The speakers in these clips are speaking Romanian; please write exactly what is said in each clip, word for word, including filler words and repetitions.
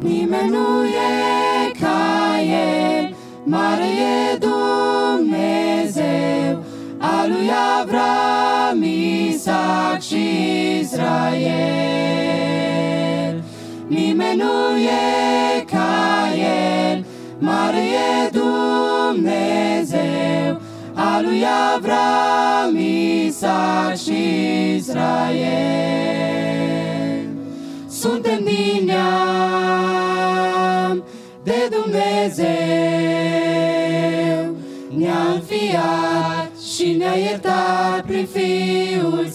Nimeni nu e ca El, mare e Dumnezeu, al lui Avram, Isaac și Israel. Nimeni nu e ca El, mare e Dumnezeu, al lui Avram, Isaac și Israel. Suntem din neam de Dumnezeu, ne-a înfiat și ne-a iertat prin Fiul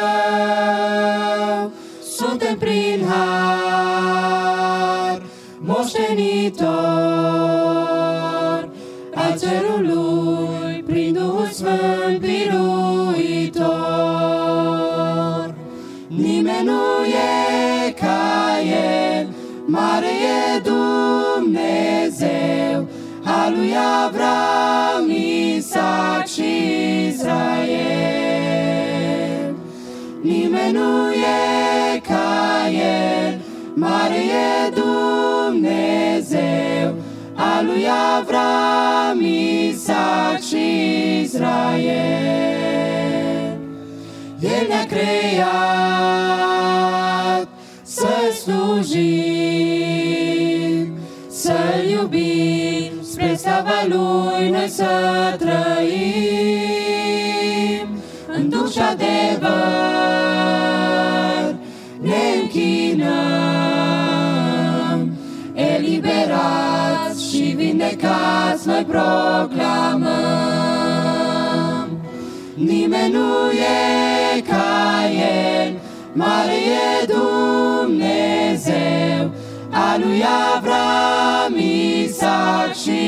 Său. Suntem prin har moștenitor al cerului, prin Duhul Sfânt biruitor. Nimeni nu e ca El, mare e Dumnezeu, al lui Avram, Isaac și Israel. Nimeni nu e ca El, mare e Dumnezeu, al lui Avram, Isaac și Israel. El ne-a creat să-L slujim, să-L iubim, spre slava Lui noi să trăim. În duh și adevăr ne închinăm, eliberați și vindecați noi proclamăm. Nimeni nu e ca El, mare e Dumnezeu, al lui Avram, Isaac și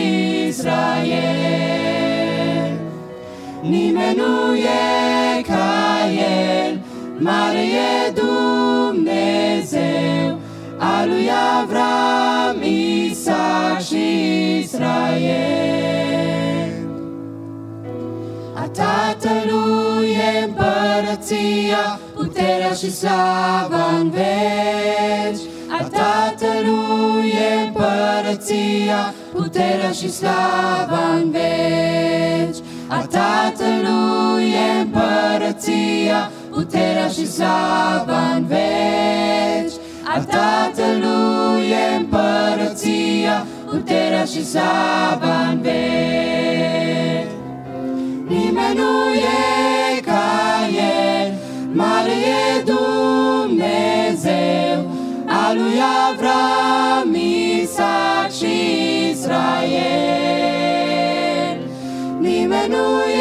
Israel. Nimeni nu e ca El, mare e Dumnezeu, al lui Avram, Isaac și Israel. A Tatălui e împărăția, puterea și slava în veci. A Tatălui e împărăția, puterea și slava în veci. A Tatălui e împărăția, puterea și slava în veci. A Tatălui e împărăția, puterea și slava în veci. Nimeni nu e ca El, mare e Dumnezeu, al lui Avram, Isaac și Israel. Nimeni nu e